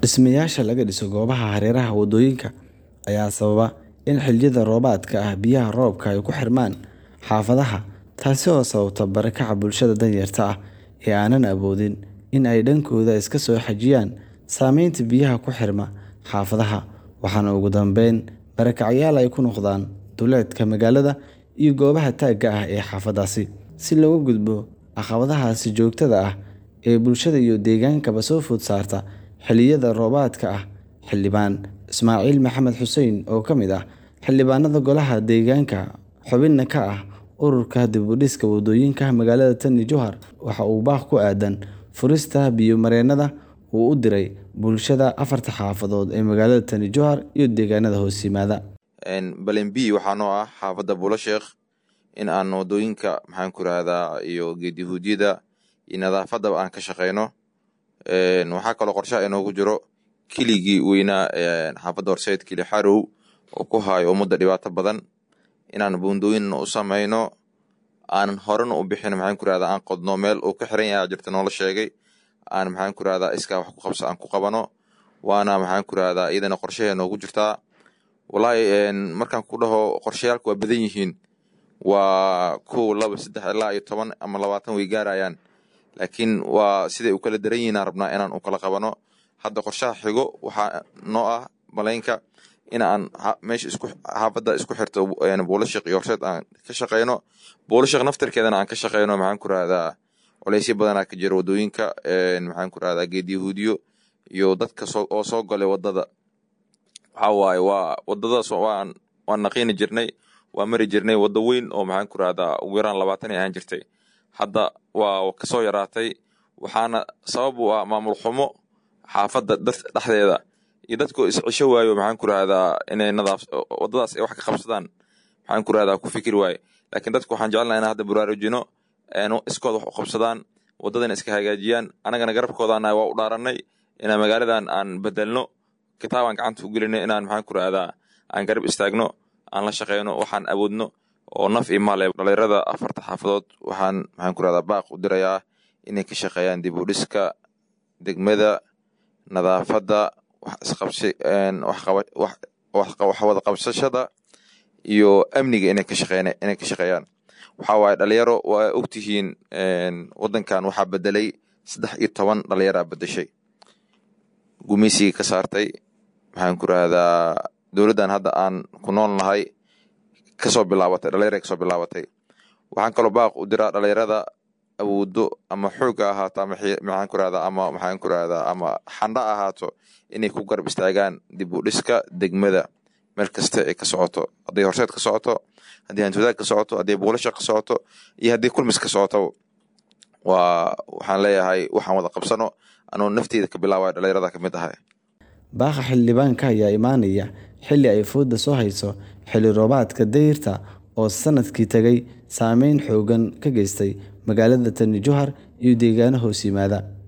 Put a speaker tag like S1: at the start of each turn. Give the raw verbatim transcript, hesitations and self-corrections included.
S1: Dhismayaasha laga dhiso goobaha hareeraha wadooyinka ayaa sababa in xilliyada roobaadka ah biyaha roobka ay ku xirmaan xaafadaha, taasi oo sababta barakaca bulshada danyarta ah ee aanan awoodin in ay dhankooda iska soo xajiyaan saameynta biyaha ku xirma xaafadaha, waxaana ugu dambeyn barakacyaal ay ku noqdaan duleedka magaalada iyo goobaha taagga ah ee xaafadaasi. Si looga gudbo caqabadahaasi joogtada ah ee bulshada iyo deegaankaba soo food saarta xilliyada roobaadka ah, Xildhibaan Ismaaciil Maxamed Xuseen oo ka mid ah xildhibaanada golaha deegaanka xubinna ka ah ururka dib u dhiska wadooyinka magaalada Tani Jowhar, waxa uu baaq ku aadan furista biyo-mareennada uu u diray bulshada afarta xaafadood ee magaalada Tani Jowhar iyo deegaanada hoos yimaada.
S2: Balen B waxaa noo ah xaafadda Buulasheekh in aan wadooyinka maxaan ku raahdaa iyo geedihuudyada iyo nadaafadaba aan ka shaqeyno. Waxaa kaloo qorshaha inoogu jiro kiligii weynaa xaafadda Horseed Kili Xarow oo ku hayo ummadda dhibaato badan inaan buundooyin u sameyno, aan horena u bixin maxaan ku raahdaa aan qodno meel uu ka xiran yahay jirta noola sheegay, aan maxaan ku raahdaa iskaa wax ku qabso aan ku qabano, waana maxaan ku raahdaa iyadana qorshaha inoogu jirtaa. Wallaahi markaan ku dhaho qorshayaalku waa badan yihiin, waa kow laba saddex ilaa iyo toban ama labaatan way gaarayaan, laakiin waa siday u kala daran yihiin aan rabnaa inaan u kala qabano. Hadda qorshaha xigo waxaa noo ah Baleynka in aan meesha isku xaafadda isku xirto Buulasheekh iyo Horseed aan ka shaqeyno. Buulasheekh naftarkeedana aan ka shaqeyno maxaan ku raahdaa culaysyo badanaa ka jira wadooyinka, maxaan ku raahdaa geedihuudyo iyo dadka oo soo galay wadada. Waxaa waaye waa wadadaas waan waan naqiini jirnay, waa mari jirnay wado weyn oo maxaan ku raahdaa ugu yaraan labaatan aan jirtay, hadda waa ka soo yaraatay, waxaana sabab u ah maamul xumo xaafadda dhexdeeda iyo dadku is cisho waayo maxaan ku raahdaa inay nadaaf wadadaas ay wax ka qabsadaan maxaan ku raahdaa ku fikir waaye. Laakiin dadku waxaan jecelnahay in hadda baraarujino iskood wax u qabsadaan, wadadana iska hagaajiyaan. Anagana garabkoodaana waa u dhaaranay inaan magaaladan aan bedelno, kitaabaan gacanta u gelinay inaan maxaan ku raahdaa aan garab istaagno, aan la shaqeyno waxaan awoodno oo naf iyo maal ee dhalinyarada afarta xaafadood. Waxaan maxaan ku raahdaa baaq u dirayaa inay ka shaqeeyaan dib u dhiska degmada, nadaafadda, wax isqabsi wax wax wax wada qabsashada iyo amniga inay ka shaqeeyaan inay ka shaqeeyaan. Waxaa waaye dhalinyaro waa ogtihiin wadankan waxaa bedelay saddex iyo toban dhalinyaro bedeshay, gumeysiga ka saartay maxaan ku raahdaa dowladdan hadda aan ku nool nahay kasoo bilaabatay dhalinyaro kasoo bilaabatay. Waxaan kaloo baaq u diraa dhalinyarada awoodo ama xoog ahaato ama maxaan ku raahdaa ama maxaan ku raahdaa ama xandha ahaato inay ku garab istaagaan dib u dhiska degmada meel kasta ay ka socoto, haddii Horseed ka socoto, haddii Hantuudaag ka socoto, haddii Buulasheekh ka socoto iyo haddii Kulmis ka socoto. waa waxaan leeyahay waxaan wada qabsano anoo nafteeda ka bilaabay dhalinyarada ka mid ahay.
S1: Baaqa xildhibaanka ayaa imaanaya xilli ay fooda soo hayso xilli roobaadka dayrta oo sanadkii tagay saameyn xoogan ka geystay magaalada Tani Jowhar iyo deegaano hoos yimaada.